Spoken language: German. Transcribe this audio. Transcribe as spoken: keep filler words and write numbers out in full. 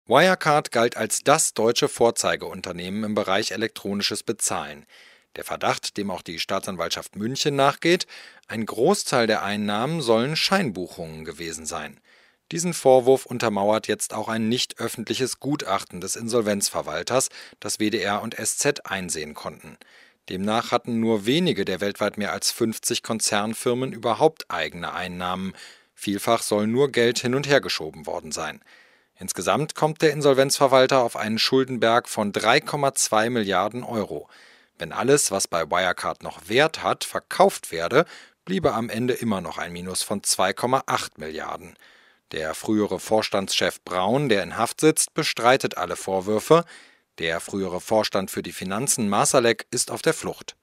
Wirecard galt als das deutsche Vorzeigeunternehmen im Bereich elektronisches Bezahlen. Der Verdacht, dem auch die Staatsanwaltschaft München nachgeht: ein Großteil der Einnahmen sollen Scheinbuchungen gewesen sein. Diesen Vorwurf untermauert jetzt auch ein nicht öffentliches Gutachten des Insolvenzverwalters, das W D R und S Z einsehen konnten. Demnach hatten nur wenige der weltweit mehr als fünfzig Konzernfirmen überhaupt eigene Einnahmen. Vielfach soll nur Geld hin und her geschoben worden sein. Insgesamt kommt der Insolvenzverwalter auf einen Schuldenberg von drei Komma zwei Milliarden Euro. Wenn alles, was bei Wirecard noch Wert hat, verkauft werde, bliebe am Ende immer noch ein Minus von zwei Komma acht Milliarden. Der frühere Vorstandschef Braun, der in Haft sitzt, bestreitet alle Vorwürfe. Der frühere Vorstand für die Finanzen Marsalek ist auf der Flucht.